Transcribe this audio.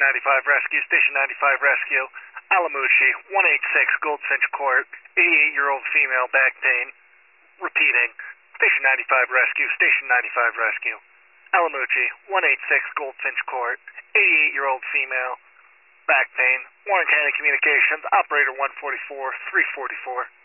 95 Rescue, Station 95 Rescue, Alamucci, 186 Goldfinch Court, 88-year-old female, back pain. Repeating, Station 95 Rescue, Station 95 Rescue, Alamucci, 186 Goldfinch Court, 88-year-old female, back pain. Warren County Communications, Operator 144, 344.